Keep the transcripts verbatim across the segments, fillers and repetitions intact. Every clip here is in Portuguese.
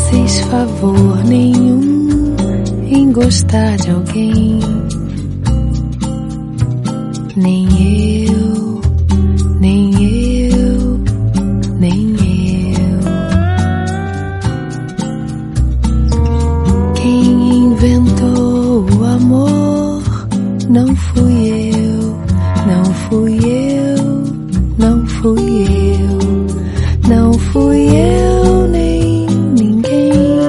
fazes favor nenhum em gostar de alguém. Nem eu, nem eu, nem eu. Quem inventou o amor não fui eu, não fui eu, não fui eu, não fui eu nem ninguém.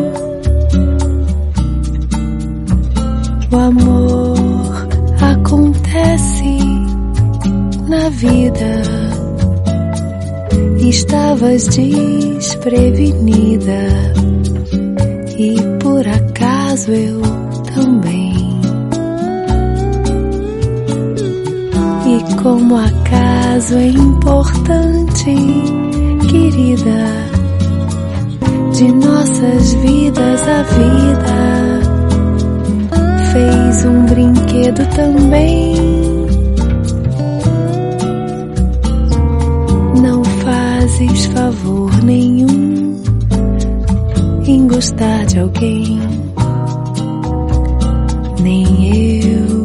O amor acontece na vida. Estavas desprevenida e por acaso eu também. E como acaso é importante, querida, de nossas vidas a vida fez um brinquedo também. Não fazes favor nenhum em gostar de alguém. Nem eu.